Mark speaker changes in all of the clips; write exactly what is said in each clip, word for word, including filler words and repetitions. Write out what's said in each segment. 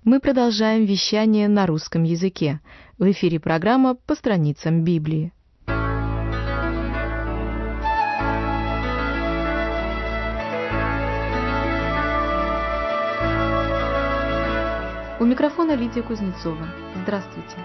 Speaker 1: Мы продолжаем вещание на русском языке. В эфире программа «По страницам Библии». У микрофона Лидия Кузнецова. Здравствуйте.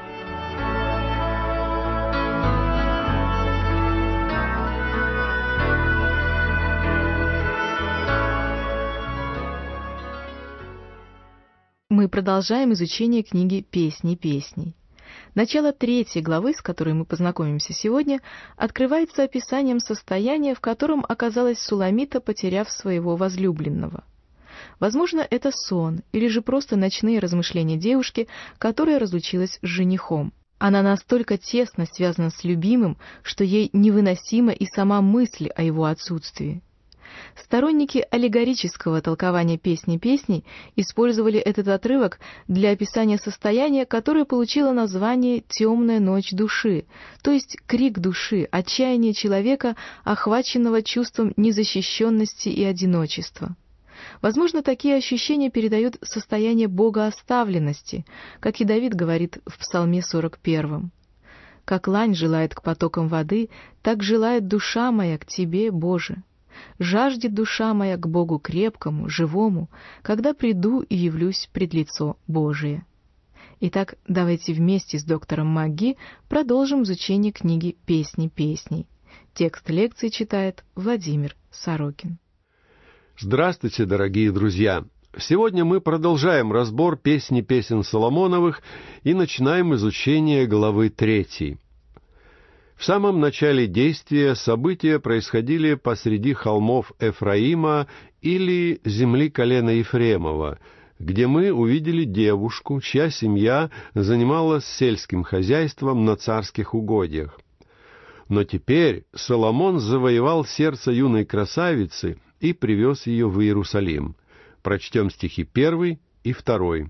Speaker 1: Мы продолжаем изучение книги «Песни песней». Начало третьей главы, с которой мы познакомимся сегодня, открывается описанием состояния, в котором оказалась Суламита, потеряв своего возлюбленного. Возможно, это сон или же просто ночные размышления девушки, которая разлучилась с женихом. Она настолько тесно связана с любимым, что ей невыносима и сама мысль о его отсутствии. Сторонники аллегорического толкования «Песни песней» использовали этот отрывок для описания состояния, которое получило название «темная ночь души», то есть крик души, отчаяние человека, охваченного чувством незащищенности и одиночества. Возможно, такие ощущения передают состояние богооставленности, как и Давид говорит в Псалме сорок первом. «Как лань желает к потокам воды, так желает душа моя к Тебе, Боже. Жаждет душа моя к Богу крепкому, живому, когда приду и явлюсь пред лицо Божие». Итак, давайте вместе с доктором МакГи продолжим изучение книги «Песни песней». Текст лекции читает Владимир Сорокин.
Speaker 2: Здравствуйте, дорогие друзья! Сегодня мы продолжаем разбор «Песни песен Соломоновых» и начинаем изучение главы третьей. В самом начале действия события происходили посреди холмов Эфраима или земли колена Ефремова, где мы увидели девушку, чья семья занималась сельским хозяйством на царских угодьях. Но теперь Соломон завоевал сердце юной красавицы и привез ее в Иерусалим. Прочтем стихи первый и второй.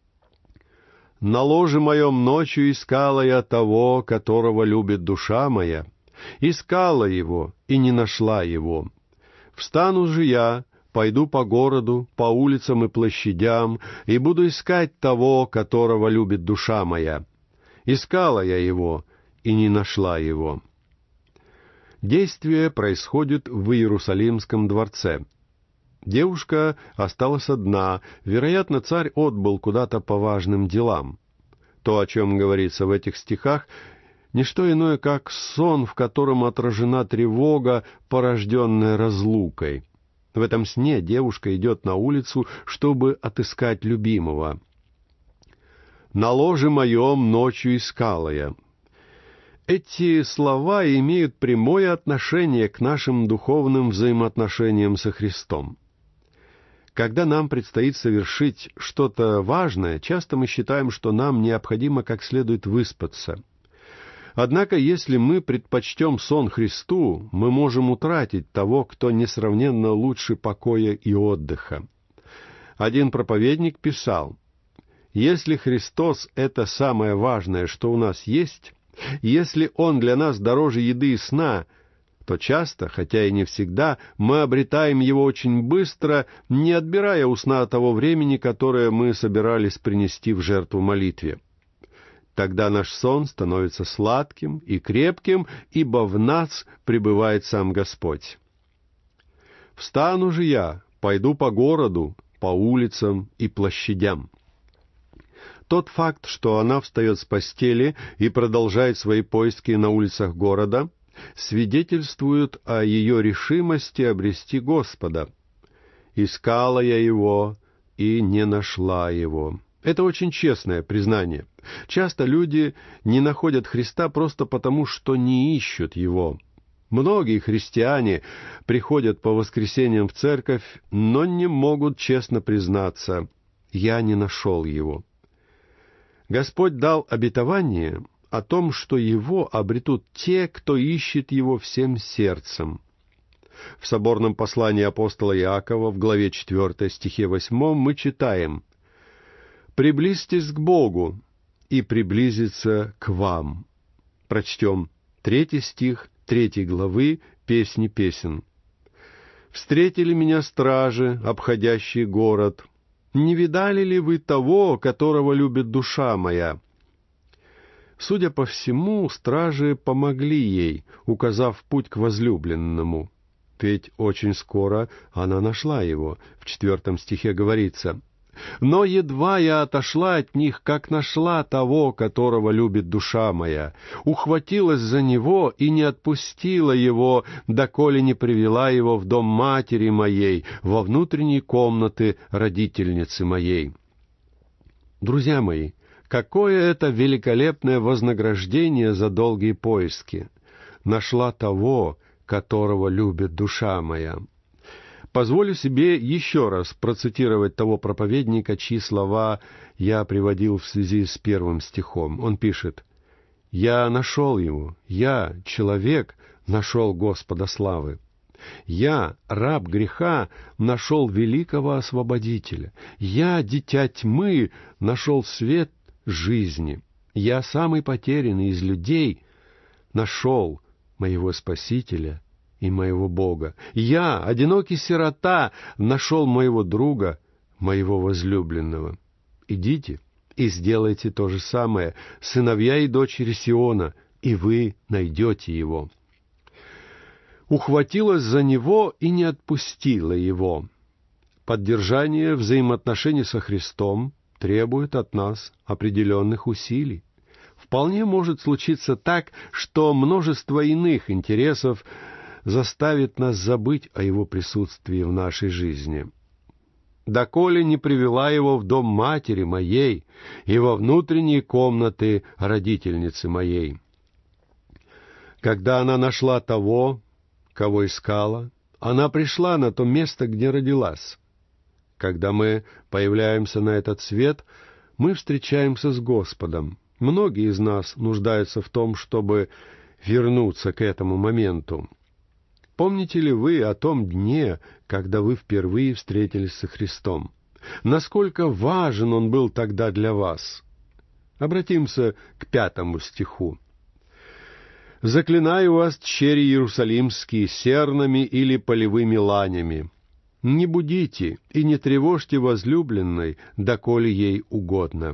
Speaker 2: «На ложе моем ночью искала я того, которого любит душа моя. Искала его и не нашла его. Встану же я, пойду по городу, по улицам и площадям, и буду искать того, которого любит душа моя. Искала я его и не нашла его». Действие происходит в Иерусалимском дворце. Девушка осталась одна, вероятно, царь отбыл куда-то по важным делам. То, о чем говорится в этих стихах, не что иное, как сон, в котором отражена тревога, порожденная разлукой. В этом сне девушка идет на улицу, чтобы отыскать любимого. «На ложе моем ночью искала я». Эти слова имеют прямое отношение к нашим духовным взаимоотношениям со Христом. Когда нам предстоит совершить что-то важное, часто мы считаем, что нам необходимо как следует выспаться. Однако, если мы предпочтем сон Христу, мы можем утратить того, кто несравненно лучше покоя и отдыха. Один проповедник писал: «Если Христос — это самое важное, что у нас есть, если Он для нас дороже еды и сна, то часто, хотя и не всегда, мы обретаем Его очень быстро, не отбирая у сна того времени, которое мы собирались принести в жертву молитве. Тогда наш сон становится сладким и крепким, ибо в нас пребывает сам Господь. Встану же я, пойду по городу, по улицам и площадям». Тот факт, что она встает с постели и продолжает свои поиски на улицах города, свидетельствует о ее решимости обрести Господа. «Искала я его и не нашла его». Это очень честное признание. Часто люди не находят Христа просто потому, что не ищут его. Многие христиане приходят по воскресеньям в церковь, но не могут честно признаться: «Я не нашел его». Господь дал обетование о том, что Его обретут те, кто ищет Его всем сердцем. В соборном послании апостола Иакова в главе четвёртой, стихе восьмом мы читаем: «Приблизьтесь к Богу, и приблизится к вам». Прочтем третий стих третьей главы «Песни песен». «Встретили меня стражи, обходящие город. Не видали ли вы того, которого любит душа моя?» Судя по всему, стражи помогли ей, указав путь к возлюбленному. Ведь очень скоро она нашла его. В четвертом стихе говорится: «Но едва я отошла от них, как нашла того, которого любит душа моя, ухватилась за него и не отпустила его, доколе не привела его в дом матери моей, во внутренние комнаты родительницы моей». Друзья мои, какое это великолепное вознаграждение за долгие поиски! Нашла того, которого любит душа моя. Позволю себе еще раз процитировать того проповедника, чьи слова я приводил в связи с первым стихом. Он пишет: «Я нашел его, я, человек, нашел Господа славы. Я, раб греха, нашел великого освободителя. Я, дитя тьмы, нашел свет жизни. Я, самый потерянный из людей, нашел моего Спасителя и моего Бога. Я, одинокий сирота, нашел моего друга, моего возлюбленного. Идите и сделайте то же самое, сыновья и дочери Сиона, и вы найдете его». Ухватилась за него и не отпустила его. Поддержание взаимоотношений со Христом требует от нас определенных усилий. Вполне может случиться так, что множество иных интересов заставит нас забыть о его присутствии в нашей жизни. «Доколе не привела его в дом матери моей и во внутренние комнаты родительницы моей». Когда она нашла того, кого искала, она пришла на то место, где родилась. Когда мы появляемся на этот свет, мы встречаемся с Господом. Многие из нас нуждаются в том, чтобы вернуться к этому моменту. Помните ли вы о том дне, когда вы впервые встретились со Христом? Насколько важен Он был тогда для вас? Обратимся к пятому стиху. «Заклинаю вас, тщери иерусалимские, сернами или полевыми ланями. Не будите и не тревожьте возлюбленной, доколе ей угодно».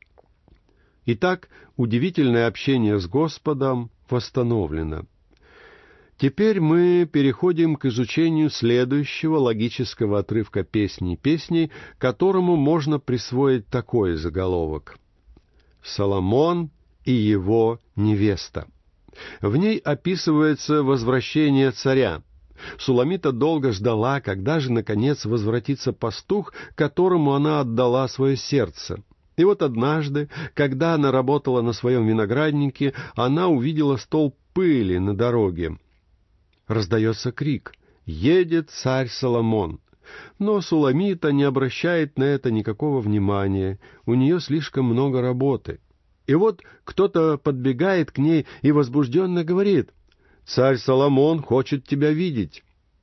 Speaker 2: Итак, удивительное общение с Господом восстановлено. Теперь мы переходим к изучению следующего логического отрывка «Песни песней», которому можно присвоить такой заголовок: «Соломон и его невеста». В ней описывается возвращение царя. Суламита долго ждала, когда же, наконец, возвратится пастух, которому она отдала свое сердце. И вот однажды, когда она работала на своем винограднике, она увидела столб пыли на дороге. Раздается крик: «Едет царь Соломон!» Но Суламита не обращает на это никакого внимания, у нее слишком много работы. И вот кто-то подбегает к ней и возбужденно говорит: «Царь Соломон хочет тебя видеть».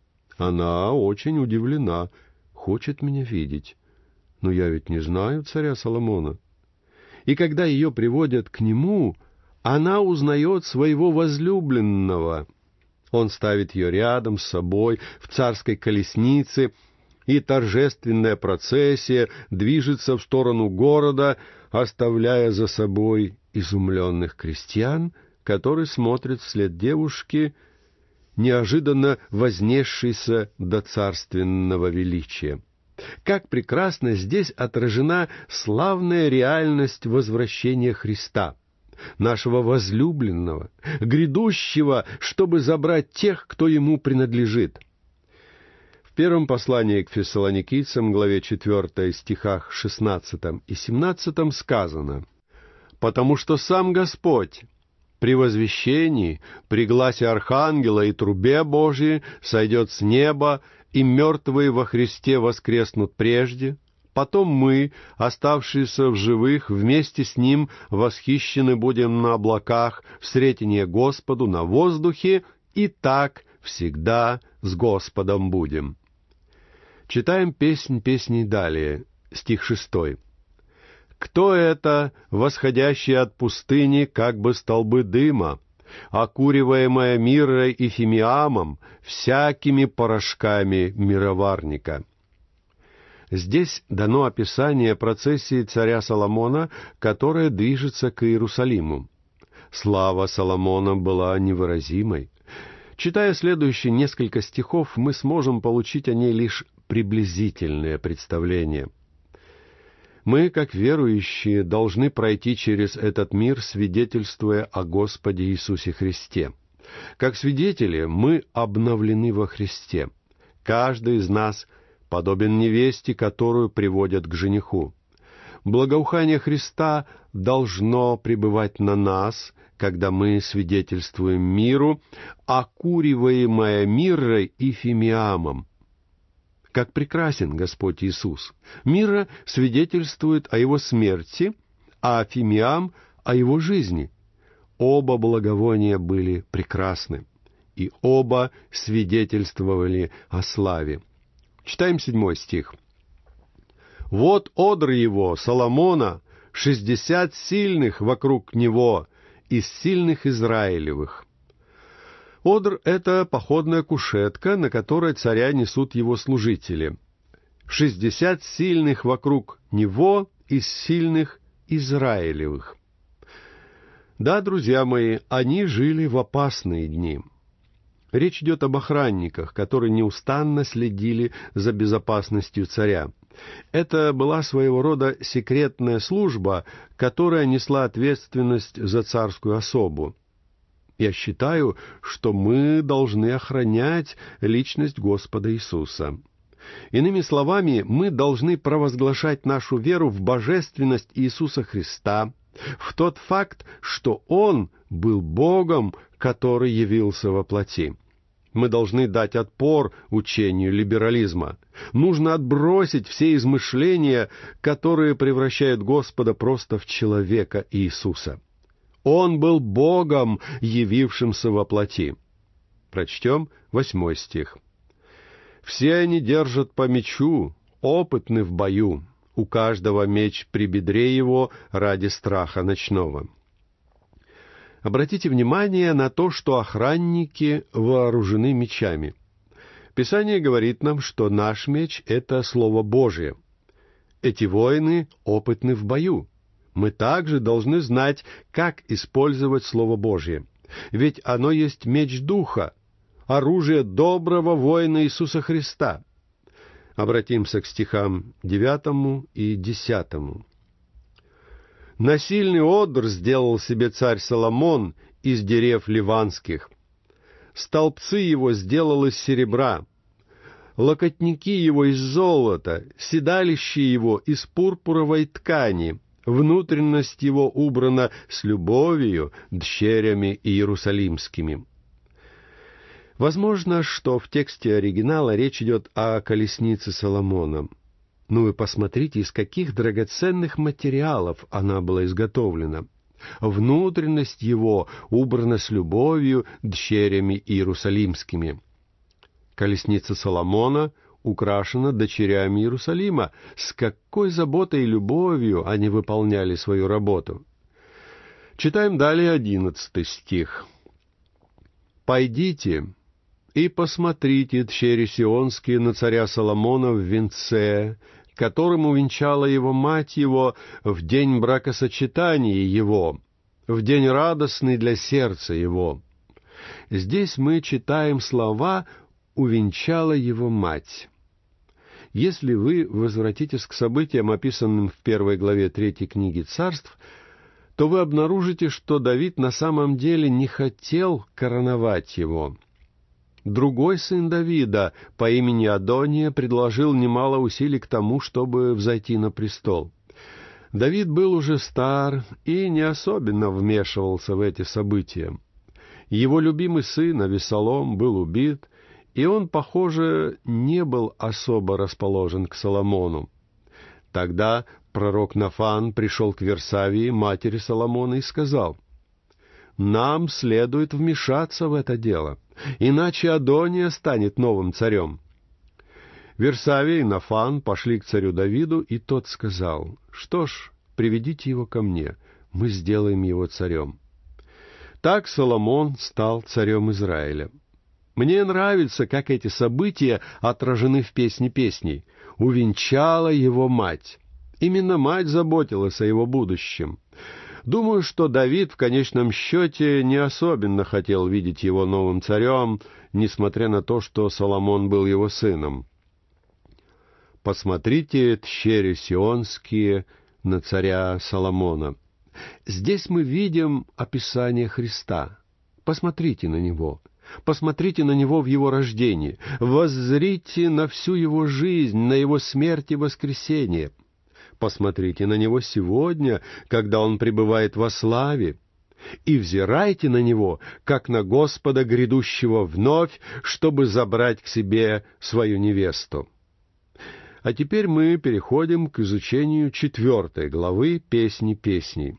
Speaker 2: Она очень удивлена: «Хочет меня видеть? Но я ведь не знаю царя Соломона». И когда ее приводят к нему, она узнает своего возлюбленного. Он ставит ее рядом с собой в царской колеснице, и торжественная процессия движется в сторону города, оставляя за собой изумленных крестьян, которые смотрят вслед девушке, неожиданно вознесшейся до царственного величия. Как прекрасно здесь отражена славная реальность возвращения Христа, нашего возлюбленного, грядущего, чтобы забрать тех, кто ему принадлежит. В первом послании к Фессалоникийцам, главе четвёртой, стихах шестнадцатом и семнадцатом сказано: «Потому что сам Господь при возвещении, при гласе архангела и трубе Божией сойдет с неба, и мертвые во Христе воскреснут прежде, потом мы, оставшиеся в живых, вместе с Ним восхищены будем на облаках в сретение Господу на воздухе, и так всегда с Господом будем». Читаем «Песнь песней» далее, стих шестой. «Кто это, восходящий от пустыни, как бы столбы дыма, окуриваемая миррой и фимиамом, всякими порошками мироварника?» Здесь дано описание процессии царя Соломона, которая движется к Иерусалиму. Слава Соломона была невыразимой. Читая следующие несколько стихов, мы сможем получить о ней лишь приблизительное представление. Мы, как верующие, должны пройти через этот мир, свидетельствуя о Господе Иисусе Христе. Как свидетели, мы обновлены во Христе. Каждый из нас подобен невесте, которую приводят к жениху. Благоухание Христа должно пребывать на нас, когда мы свидетельствуем миру, окуриваемое миррой и фимиамом. Как прекрасен Господь Иисус! Мирра свидетельствует о Его смерти, а фимиам — о Его жизни. Оба благовония были прекрасны, и оба свидетельствовали о славе. Читаем седьмой стих. «Вот одр его, Соломона, шестьдесят сильных вокруг него, из сильных Израилевых». Одр — это походная кушетка, на которой царя несут его служители. Шестьдесят сильных вокруг него из сильных Израилевых. Да, друзья мои, они жили в опасные дни. Речь идет об охранниках, которые неустанно следили за безопасностью царя. Это была своего рода секретная служба, которая несла ответственность за царскую особу. Я считаю, что мы должны охранять личность Господа Иисуса. Иными словами, мы должны провозглашать нашу веру в божественность Иисуса Христа, в тот факт, что Он был Богом, который явился во плоти. Мы должны дать отпор учению либерализма. Нужно отбросить все измышления, которые превращают Господа просто в человека Иисуса. Он был Богом, явившимся во плоти. Прочтем восьмой стих. «Все они держат по мечу, опытны в бою, у каждого меч при бедре его ради страха ночного». Обратите внимание на то, что охранники вооружены мечами. Писание говорит нам, что наш меч — это Слово Божие. Эти воины опытны в бою. Мы также должны знать, как использовать Слово Божье. Ведь оно есть меч Духа, оружие доброго воина Иисуса Христа. Обратимся к стихам девятому и десятому. «Насильный одр сделал себе царь Соломон из дерев ливанских. Столбцы его сделал из серебра, локотники его из золота, седалище его из пурпуровой ткани, внутренность его убрана с любовью дщерями иерусалимскими». Возможно, что в тексте оригинала речь идет о колеснице Соломона. Ну вы посмотрите, из каких драгоценных материалов она была изготовлена. Внутренность его убрана с любовью дщерями иерусалимскими. Колесница Соломона украшена дочерями Иерусалима. С какой заботой и любовью они выполняли свою работу. Читаем далее одиннадцатый стих. «Пойдите и посмотрите, дщери сионские, на царя Соломона в венце, которым увенчала его мать его в день бракосочетания его, в день радостный для сердца его». Здесь мы читаем слова «увенчала его мать». Если вы возвратитесь к событиям, описанным в первой главе третьей книги Царств, то вы обнаружите, что Давид на самом деле не хотел короновать его. Другой сын Давида по имени Адония предложил немало усилий к тому, чтобы взойти на престол. Давид был уже стар и не особенно вмешивался в эти события. Его любимый сын Авессалом был убит, и он, похоже, не был особо расположен к Соломону. Тогда пророк Нафан пришел к Версавии, матери Соломона, и сказал: «Нам следует вмешаться в это дело, иначе Адония станет новым царем». Версавия и Нафан пошли к царю Давиду, и тот сказал: «Что ж, приведите его ко мне, мы сделаем его царем». Так Соломон стал царем Израиля. Мне нравится, как эти события отражены в «Песне песней». Увенчала его мать. Именно мать заботилась о его будущем. Думаю, что Давид в конечном счете не особенно хотел видеть его новым царем, несмотря на то, что Соломон был его сыном. «Посмотрите, тщери сионские, на царя Соломона». Здесь мы видим описание Христа. Посмотрите на него. Посмотрите на него в его рождении. Воззрите на всю его жизнь, на его смерть и воскресение. Посмотрите на него сегодня, когда он пребывает во славе, и взирайте на него, как на Господа, грядущего вновь, чтобы забрать к себе свою невесту. А теперь мы переходим к изучению четвертой главы «Песни песней».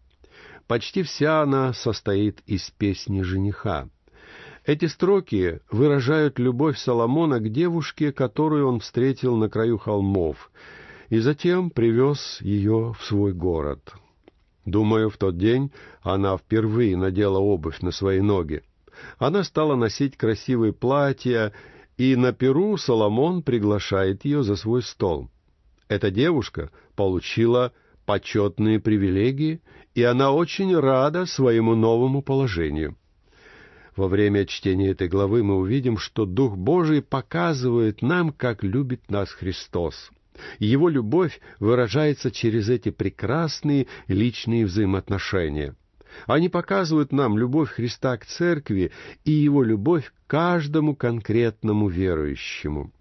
Speaker 2: Почти вся она состоит из песни жениха. Эти строки выражают любовь Соломона к девушке, которую он встретил на краю холмов, и затем привез ее в свой город. Думаю, в тот день она впервые надела обувь на свои ноги. Она стала носить красивые платья, и на пиру Соломон приглашает ее за свой стол. Эта девушка получила почетные привилегии, и она очень рада своему новому положению. Во время чтения этой главы мы увидим, что Дух Божий показывает нам, как любит нас Христос. Его любовь выражается через эти прекрасные личные взаимоотношения. Они показывают нам любовь Христа к церкви и его любовь к каждому конкретному верующему.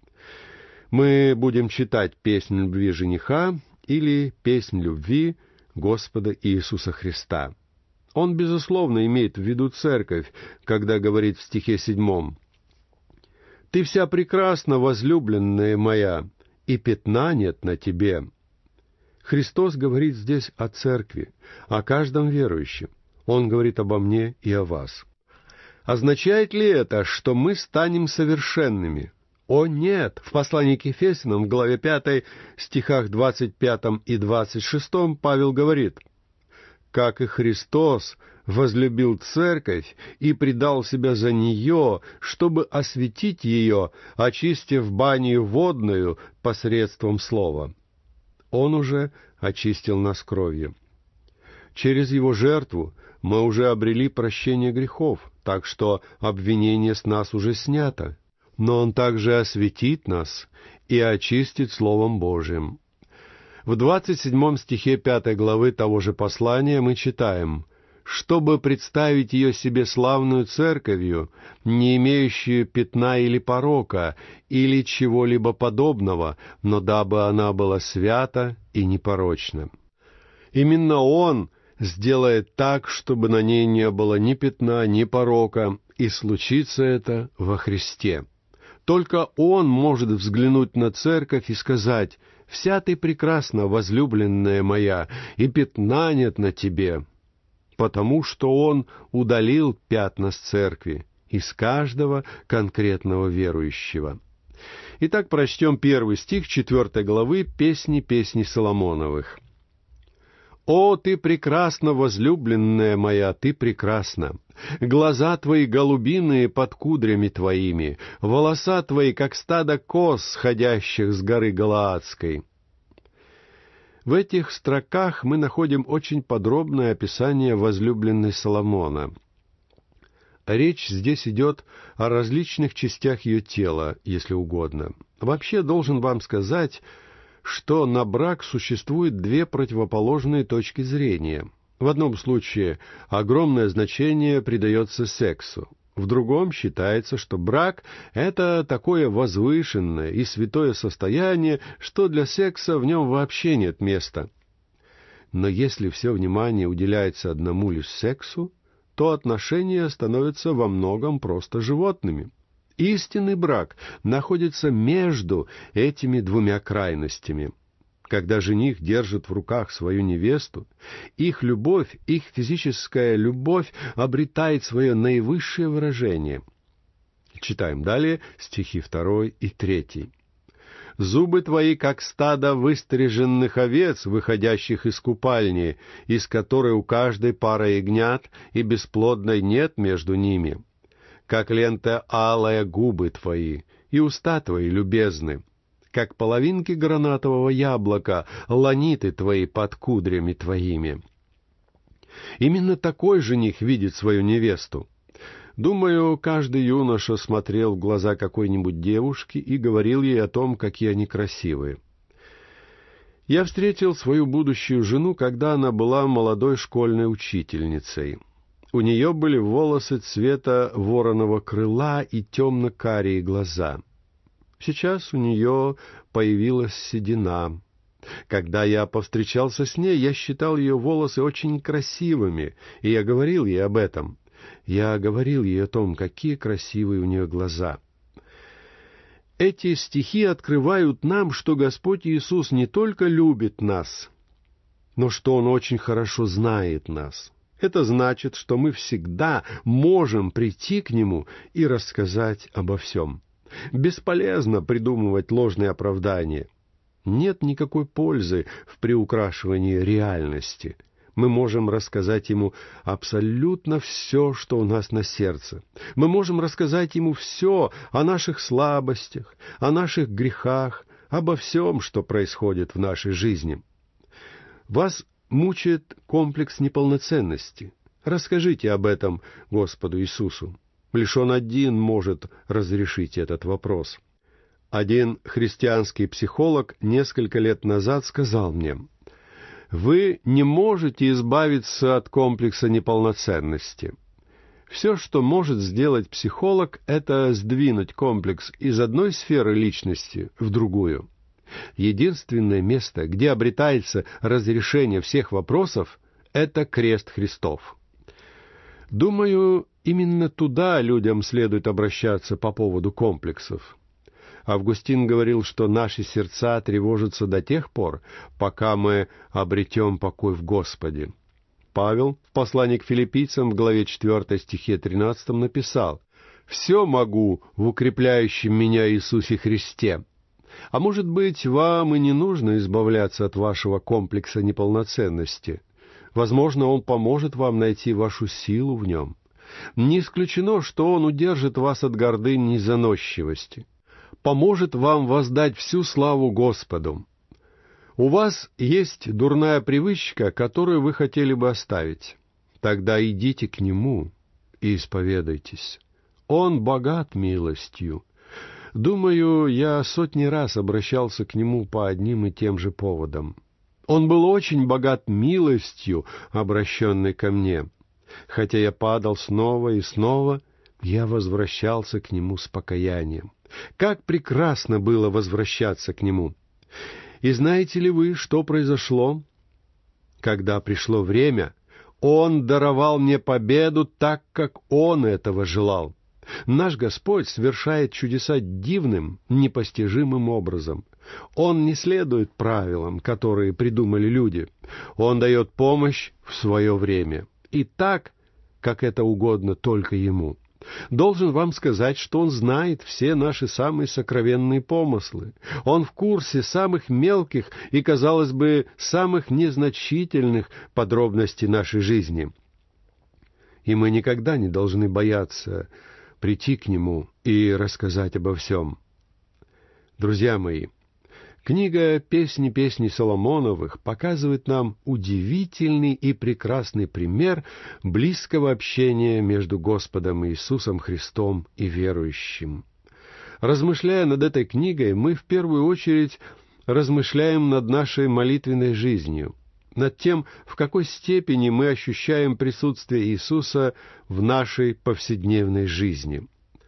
Speaker 2: Мы будем читать «Песнь любви жениха» или «Песнь любви Господа Иисуса Христа». Он, безусловно, имеет в виду церковь, когда говорит в стихе седьмом: «Ты вся прекрасна, возлюбленная моя, и пятна нет на тебе». Христос говорит здесь о церкви, о каждом верующем. Он говорит обо мне и о вас. Означает ли это, что мы станем совершенными? О, нет! В послании к Ефесянам, в главе пятой, стихах двадцать пятом и двадцать шестом, Павел говорит: «Как и Христос возлюбил церковь и предал себя за нее, чтобы осветить ее, очистив банию водную посредством слова». Он уже очистил нас кровью. Через его жертву мы уже обрели прощение грехов, так что обвинение с нас уже снято. Но он также осветит нас и очистит Словом Божиим. В двадцать седьмом стихе пятой главы того же послания мы читаем: «Чтобы представить ее себе славную церковью, не имеющую пятна или порока, или чего-либо подобного, но дабы она была свята и непорочна». Именно Он сделает так, чтобы на ней не было ни пятна, ни порока, и случится это во Христе. Только Он может взглянуть на церковь и сказать: «Вся ты прекрасна, возлюбленная моя, и пятна нет на тебе», потому что Он удалил пятна с церкви, из каждого конкретного верующего. Итак, прочтем первый стих четвертой главы «Песни песней Соломоновых». «О, ты прекрасна, возлюбленная моя, ты прекрасна! Глаза твои голубиные под кудрями твоими, волоса твои, как стадо коз, сходящих с горы Галаадской». В этих строках мы находим очень подробное описание возлюбленной Соломона. Речь здесь идет о различных частях ее тела, если угодно. Вообще, должен вам сказать, что на брак существует две противоположные точки зрения. В одном случае огромное значение придается сексу. В другом считается, что брак — это такое возвышенное и святое состояние, что для секса в нем вообще нет места. Но если все внимание уделяется одному лишь сексу, то отношения становятся во многом просто животными. Истинный брак находится между этими двумя крайностями. Когда жених держит в руках свою невесту, их любовь, их физическая любовь обретает свое наивысшее выражение. Читаем далее стихи второй и третий. «Зубы твои, как стадо выстриженных овец, выходящих из купальни, из которой у каждой пара ягнят, и бесплодной нет между ними. Как лента алая губы твои, и уста твои любезны, как половинки гранатового яблока, ланиты твои под кудрями твоими. Именно такой жених видит свою невесту. Думаю, каждый юноша смотрел в глаза какой-нибудь девушки и говорил ей о том, какие они красивые. Я встретил свою будущую жену, когда она была молодой школьной учительницей. У нее были волосы цвета вороного крыла и темно-карие глаза. Сейчас у нее появилась седина. Когда я повстречался с ней, я считал ее волосы очень красивыми, и я говорил ей об этом. Я говорил ей о том, какие красивые у нее глаза. Эти стихи открывают нам, что Господь Иисус не только любит нас, но что Он очень хорошо знает нас. Это значит, что мы всегда можем прийти к Нему и рассказать обо всем. Бесполезно придумывать ложные оправдания. Нет никакой пользы в приукрашивании реальности. Мы можем рассказать Ему абсолютно все, что у нас на сердце. Мы можем рассказать Ему все о наших слабостях, о наших грехах, обо всем, что происходит в нашей жизни. Вас мучает комплекс неполноценности. Расскажите об этом Господу Иисусу. Лишь Он один может разрешить этот вопрос. Один христианский психолог несколько лет назад сказал мне: «Вы не можете избавиться от комплекса неполноценности. Все, что может сделать психолог, это сдвинуть комплекс из одной сферы личности в другую. Единственное место, где обретается разрешение всех вопросов, это крест Христов». Думаю, именно туда людям следует обращаться по поводу комплексов. Августин говорил, что наши сердца тревожатся до тех пор, пока мы обретем покой в Господе. Павел в послании к филиппийцам в главе четвёртой стихе тринадцатом написал: «Все могу в укрепляющем меня Иисусе Христе». А может быть, вам и не нужно избавляться от вашего комплекса неполноценности. Возможно, он поможет вам найти вашу силу в нем. Не исключено, что он удержит вас от гордыни и заносчивости. Поможет вам воздать всю славу Господу. У вас есть дурная привычка, которую вы хотели бы оставить. Тогда идите к Нему и исповедайтесь. Он богат милостью. Думаю, я сотни раз обращался к Нему по одним и тем же поводам. Он был очень богат милостью, обращенной ко мне. Хотя я падал снова и снова, я возвращался к Нему с покаянием. Как прекрасно было возвращаться к Нему! И знаете ли вы, что произошло? Когда пришло время, Он даровал мне победу так, как Он этого желал. Наш Господь совершает чудеса дивным, непостижимым образом. Он не следует правилам, которые придумали люди. Он дает помощь в свое время. И так, как это угодно только Ему. Должен вам сказать, что Он знает все наши самые сокровенные помыслы. Он в курсе самых мелких и, казалось бы, самых незначительных подробностей нашей жизни. И мы никогда не должны бояться прийти к Нему и рассказать обо всем. Друзья мои, книга «Песни песней Соломоновых» показывает нам удивительный и прекрасный пример близкого общения между Господом Иисусом Христом и верующим. Размышляя над этой книгой, мы в первую очередь размышляем над нашей молитвенной жизнью, над тем, в какой степени мы ощущаем присутствие Иисуса в нашей повседневной жизни.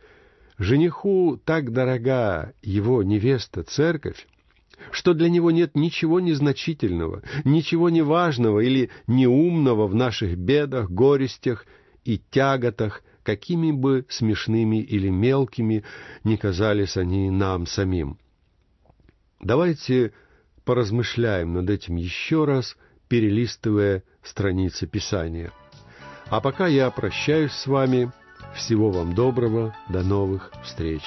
Speaker 2: Жениху так дорога его невеста, церковь, что для него нет ничего незначительного, ничего неважного или неумного в наших бедах, горестях и тяготах, какими бы смешными или мелкими ни казались они нам самим. Давайте поразмышляем над этим еще раз, перелистывая страницы Писания. А пока я прощаюсь с вами. Всего вам доброго. До новых встреч.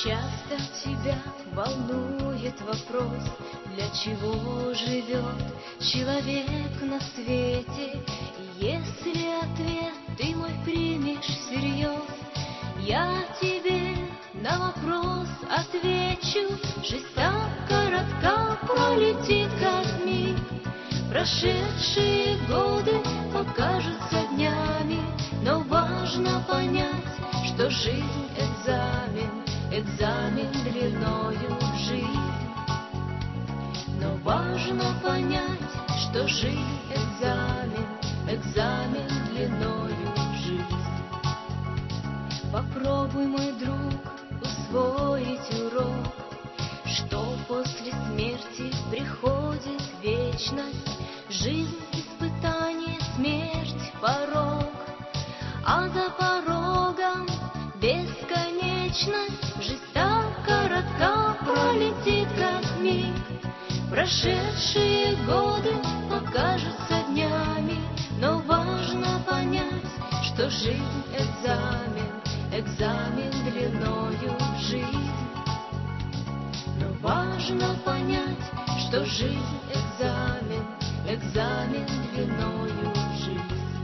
Speaker 3: Часто тебя волнует вопрос, для чего живет человек на свете. И если ответ ты мой примешь всерьез, я тебе на вопрос отвечу. Жизнь так коротка, пролетит как миг. Прошедшие годы покажутся днями, но важно понять, что жизнь — экзамен, экзамен длиною в жизнь. Но важно понять, что жизнь — экзамен, экзамен длиною в жизнь. Попробуй, мой друг, усвоить урок, что после смерти приходит вечность. Жизнь — испытание, смерть — порог, а за порогом бесконечность. Жизнь так коротка, пролетит как миг. Прошедшие годы покажутся днями, но важно понять, что жизнь — экзамен, экзамен длиною в жизнь. Но важно понять, что жизнь — экзамен, экзамен длиною в жизнь.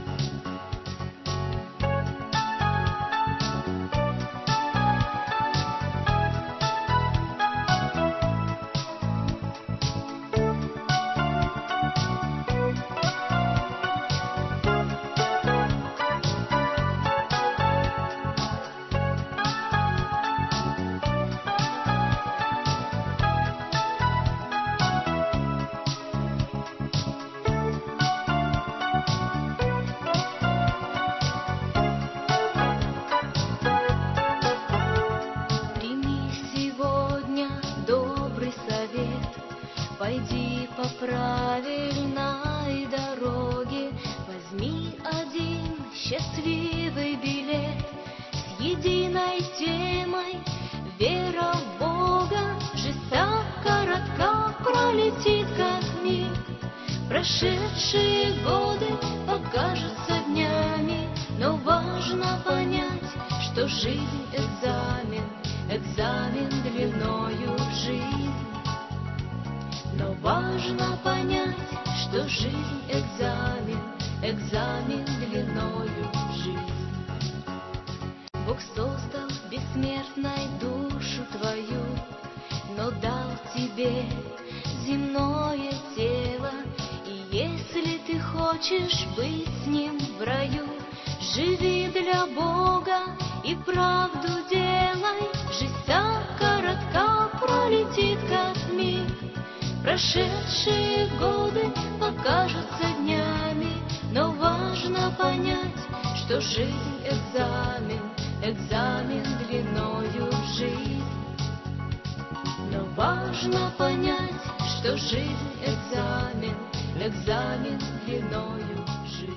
Speaker 3: Пойди по правильной дороге, возьми один счастливый билет с единой темой — вера в Бога. Жизнь так коротка, пролетит как миг. Прошедшие годы покажутся днями, но важно понять, что жизнь — экзамен, экзамен длиною в жизнь. Но важно понять, что жизнь — экзамен, экзамен длиною в жизнь. Бог создал бессмертной душу твою, но дал тебе земное тело. И если ты хочешь быть с Ним в раю, живи для Бога и правду делай. Жизнь так коротка, пролетит как миг. Прошедшие годы покажутся днями, но важно понять, что жизнь — экзамен, экзамен длиною в жизнь. Но важно понять, что жизнь — экзамен, экзамен длиною в жизнь.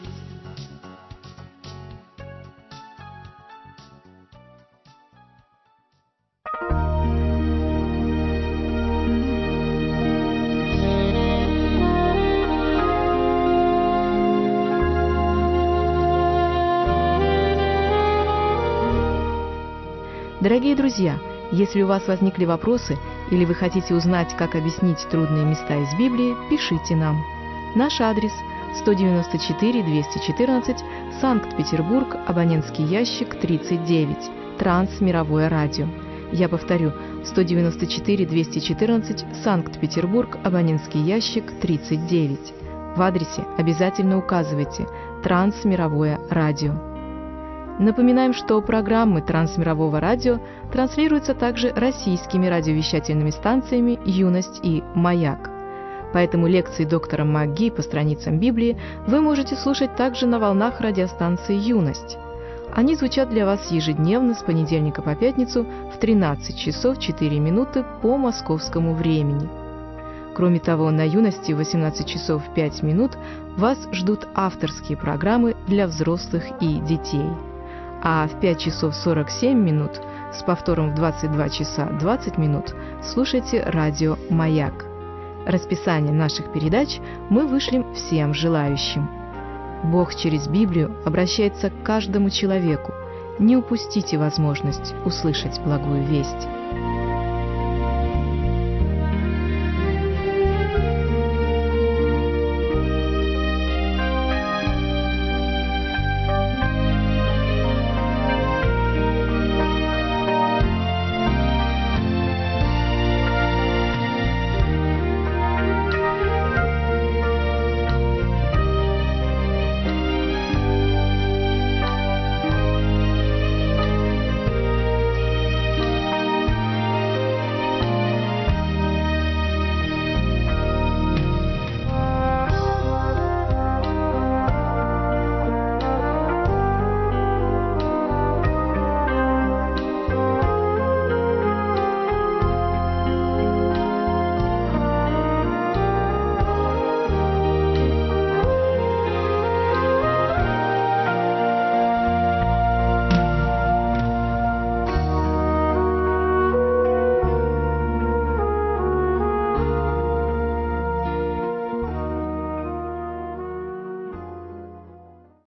Speaker 1: Дорогие друзья, если у вас возникли вопросы или вы хотите узнать, как объяснить трудные места из Библии, пишите нам. Наш адрес – сто девяносто четыре двести четырнадцать, Санкт-Петербург, абонентский ящик тридцать девять, Трансмировое радио. Я повторю, сто девяносто четыре двести четырнадцать, Санкт-Петербург, абонентский ящик тридцать девять. В адресе обязательно указывайте «Трансмировое радио». Напоминаем, что программы Трансмирового радио транслируются также российскими радиовещательными станциями «Юность» и «Маяк». Поэтому лекции доктора МакГи по страницам Библии вы можете слушать также на волнах радиостанции «Юность». Они звучат для вас ежедневно с понедельника по пятницу в тринадцать часов четыре минуты по московскому времени. Кроме того, на «Юности» в восемнадцать часов пять минут вас ждут авторские программы для взрослых и детей. А в пять часов сорок семь минут с повтором в двадцать два часа двадцать минут слушайте радио «Маяк». Расписание наших передач мы вышлем всем желающим. Бог через Библию обращается к каждому человеку, Не упустите возможность услышать благую весть.